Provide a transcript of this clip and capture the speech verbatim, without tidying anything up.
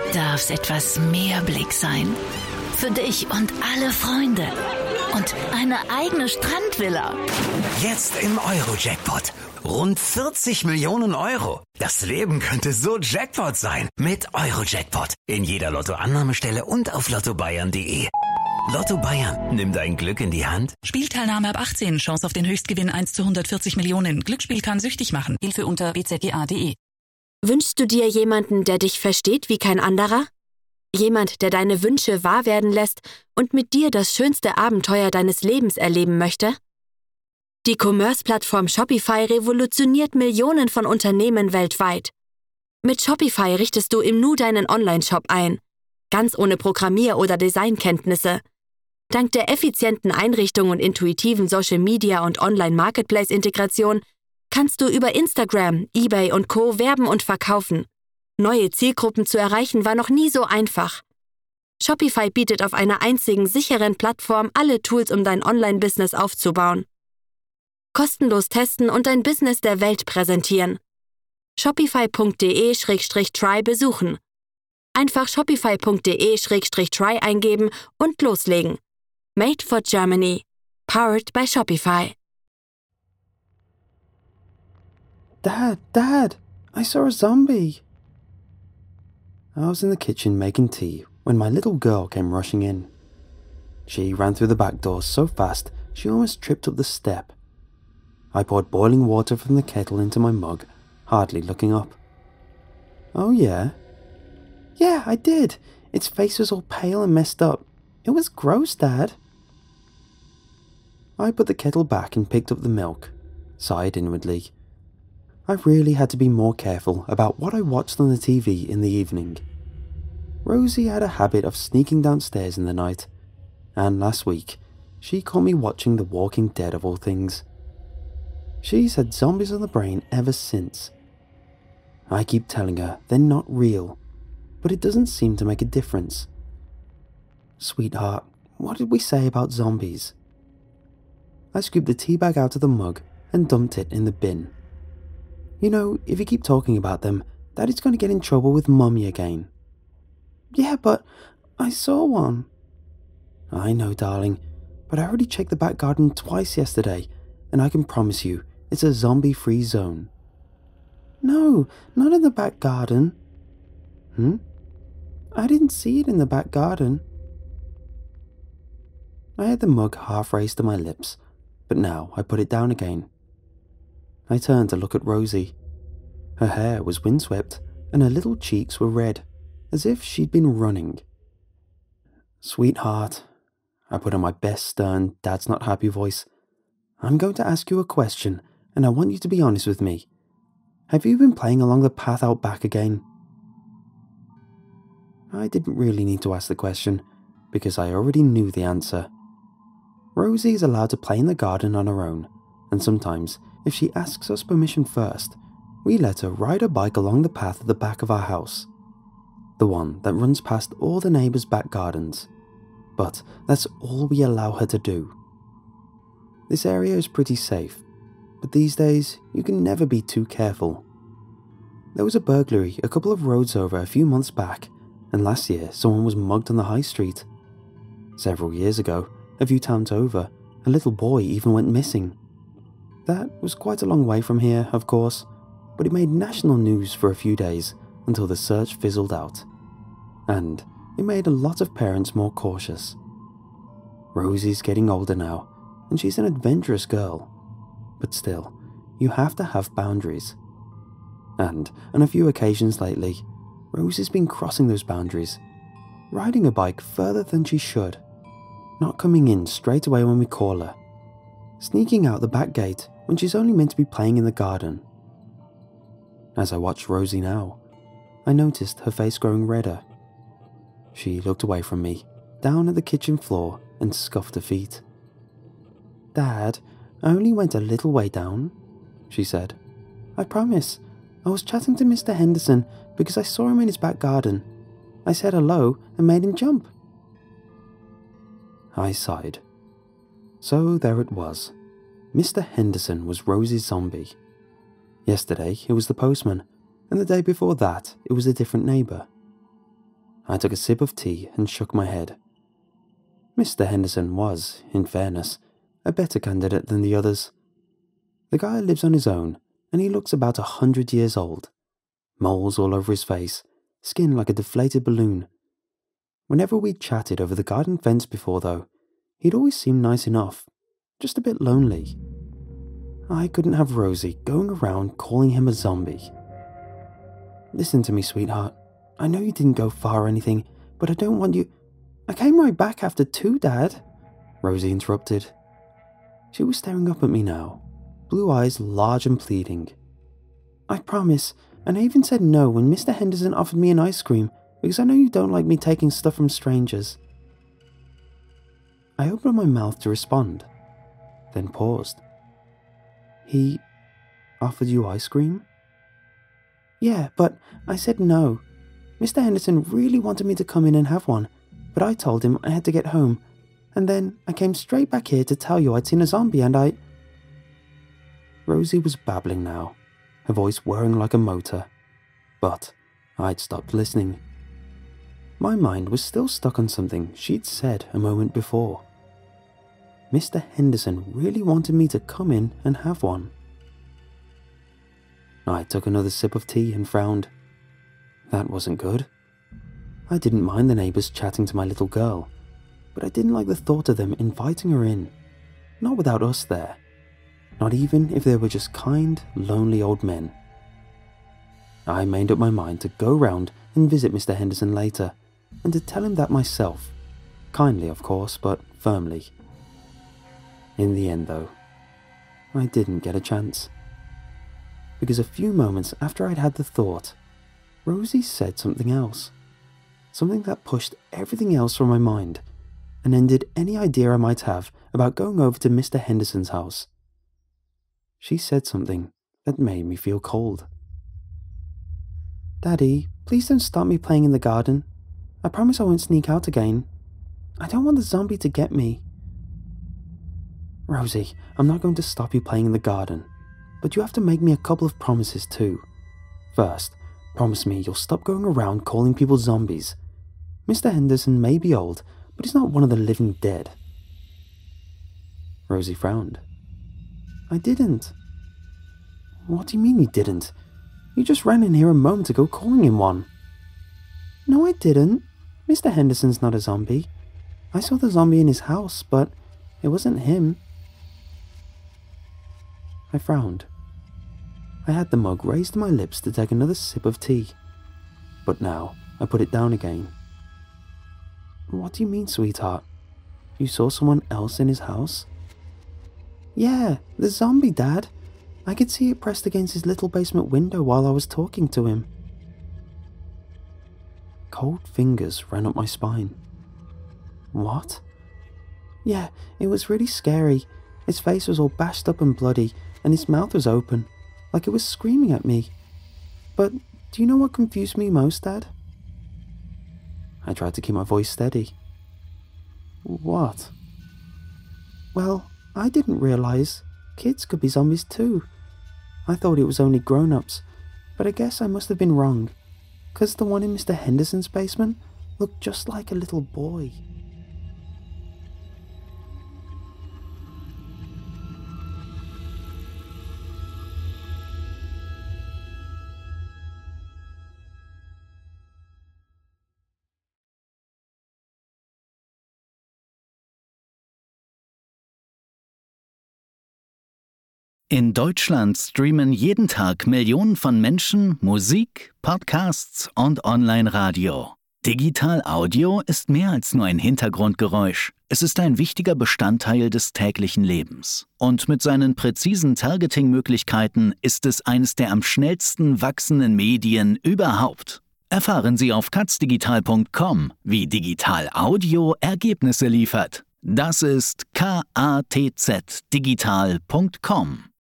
darf's etwas mehr Blick sein. Für dich und alle Freunde. Und eine eigene Strandvilla. Jetzt im Euro-Jackpot. Rund vierzig Millionen Euro. Das Leben könnte so Jackpot sein. Mit Euro-Jackpot. In jeder Lottoannahmestelle und auf lotto bayern punkt de. Lotto Bayern, nimm dein Glück in die Hand. Spielteilnahme ab achtzehn, Chance auf den Höchstgewinn eins zu hundertvierzig Millionen. Glücksspiel kann süchtig machen. Hilfe unter b z g a punkt de. Wünschst du dir jemanden, der dich versteht wie kein anderer? Jemand, der deine Wünsche wahr werden lässt und mit dir das schönste Abenteuer deines Lebens erleben möchte? Die Commerce-Plattform Shopify revolutioniert Millionen von Unternehmen weltweit. Mit Shopify richtest du im Nu deinen Online-Shop ein. Ganz ohne Programmier- oder Designkenntnisse. Dank der effizienten Einrichtung und intuitiven Social-Media- und Online-Marketplace-Integration kannst du über Instagram, eBay und Co. werben und verkaufen. Neue Zielgruppen zu erreichen war noch nie so einfach. Shopify bietet auf einer einzigen sicheren Plattform alle Tools, um dein Online-Business aufzubauen. Kostenlos testen und dein Business der Welt präsentieren. shopify punkt de slash try besuchen. Einfach shopify punkt de slash try eingeben und loslegen. Made for Germany. Powered by Shopify. Dad, Dad, I saw a zombie. I was in the kitchen making tea when my little girl came rushing in. She ran through the back door so fast she almost tripped up the step. I poured boiling water from the kettle into my mug, hardly looking up. Oh yeah? Yeah, I did. Its face was all pale and messed up. It was gross, Dad. I put the kettle back and picked up the milk, sighed inwardly. I really had to be more careful about what I watched on the T V in the evening. Rosie had a habit of sneaking downstairs in the night, and last week she caught me watching The Walking Dead of all things. She's had zombies on the brain ever since. I keep telling her they're not real, but it doesn't seem to make a difference. Sweetheart, what did we say about zombies? I scooped the tea bag out of the mug and dumped it in the bin. You know, if you keep talking about them, Daddy's going to get in trouble with Mummy again. Yeah, but I saw one. I know, darling, but I already checked the back garden twice yesterday, and I can promise you, it's a zombie-free zone. No, not in the back garden. Hmm? I didn't see it in the back garden. I had the mug half raised to my lips, but now I put it down again. I turned to look at Rosie. Her hair was windswept, and her little cheeks were red, as if she'd been running. Sweetheart, I put on my best stern, Dad's not happy voice. I'm going to ask you a question, and I want you to be honest with me. Have you been playing along the path out back again? I didn't really need to ask the question, because I already knew the answer. Rosie is allowed to play in the garden on her own, and sometimes, if she asks us permission first, we let her ride her bike along the path at the back of our house. The one that runs past all the neighbours' back gardens. But that's all we allow her to do. This area is pretty safe, but these days you can never be too careful. There was a burglary a couple of roads over a few months back, and last year someone was mugged on the high street. Several years ago, a few towns over, a little boy even went missing. That was quite a long way from here, of course, but it made national news for a few days until the search fizzled out. And it made a lot of parents more cautious. Rosie's getting older now, and she's an adventurous girl. But still, you have to have boundaries. And on a few occasions lately, Rosie's been crossing those boundaries, riding a bike further than she should, not coming in straight away when we call her, sneaking out the back gate when she's only meant to be playing in the garden. As I watched Rosie now, I noticed her face growing redder. She looked away from me, down at the kitchen floor, and scuffed her feet. Dad, I only went a little way down, she said. I promise. I was chatting to Mister Henderson because I saw him in his back garden. I said hello and made him jump. I sighed. So there it was. Mister Henderson was Rosie's zombie. Yesterday it was the postman, and the day before that it was a different neighbour. I took a sip of tea and shook my head. Mister Henderson was, in fairness, a better candidate than the others. The guy lives on his own, and he looks about a hundred years old. Moles all over his face, skin like a deflated balloon. Whenever we'd chatted over the garden fence before, though, he'd always seemed nice enough, just a bit lonely. I couldn't have Rosie going around calling him a zombie. Listen to me, sweetheart. I know you didn't go far or anything, but I don't want you... I came right back after two, Dad, Rosie interrupted. She was staring up at me now, blue eyes large and pleading. I promise, and I even said no when Mister Henderson offered me an ice cream, because I know you don't like me taking stuff from strangers. I opened my mouth to respond, then paused. He offered you ice cream? Yeah, but I said no. Mister Henderson really wanted me to come in and have one, but I told him I had to get home, and then I came straight back here to tell you I'd seen a zombie and I... Rosie was babbling now, her voice whirring like a motor, but I'd stopped listening. My mind was still stuck on something she'd said a moment before. Mister Henderson really wanted me to come in and have one. I took another sip of tea and frowned. That wasn't good. I didn't mind the neighbours chatting to my little girl, but I didn't like the thought of them inviting her in, not without us there, not even if they were just kind, lonely old men. I made up my mind to go round and visit Mister Henderson later, and to tell him that myself, kindly of course, but firmly. In the end though, I didn't get a chance. Because a few moments after I'd had the thought, Rosie said something else. Something that pushed everything else from my mind and ended any idea I might have about going over to Mister Henderson's house. She said something that made me feel cold. Daddy, please don't stop me playing in the garden. I promise I won't sneak out again. I don't want the zombie to get me. Rosie, I'm not going to stop you playing in the garden, but you have to make me a couple of promises too. First, promise me you'll stop going around calling people zombies. Mister Henderson may be old, but he's not one of the living dead. Rosie frowned. I didn't. What do you mean you didn't? You just ran in here a moment ago calling him one. No, I didn't. Mister Henderson's not a zombie. I saw the zombie in his house, but it wasn't him. I frowned. I had the mug raised to my lips to take another sip of tea, but now I put it down again. What do you mean, sweetheart? You saw someone else in his house? Yeah, the zombie, Dad. I could see it pressed against his little basement window while I was talking to him. Cold fingers ran up my spine. What? Yeah, it was really scary. His face was all bashed up and bloody, and his mouth was open, like it was screaming at me. But do you know what confused me most, Dad? I tried to keep my voice steady. What? Well, I didn't realize kids could be zombies too. I thought it was only grown-ups, but I guess I must have been wrong, because the one in Mister Henderson's basement looked just like a little boy. In Deutschland streamen jeden Tag Millionen von Menschen Musik, Podcasts und Online-Radio. Digital Audio ist mehr als nur ein Hintergrundgeräusch. Es ist ein wichtiger Bestandteil des täglichen Lebens. Und mit seinen präzisen Targeting-Möglichkeiten ist es eines der am schnellsten wachsenden Medien überhaupt. Erfahren Sie auf katzdigital punkt com, wie Digital Audio Ergebnisse liefert. Das ist K A T Z digital punkt com.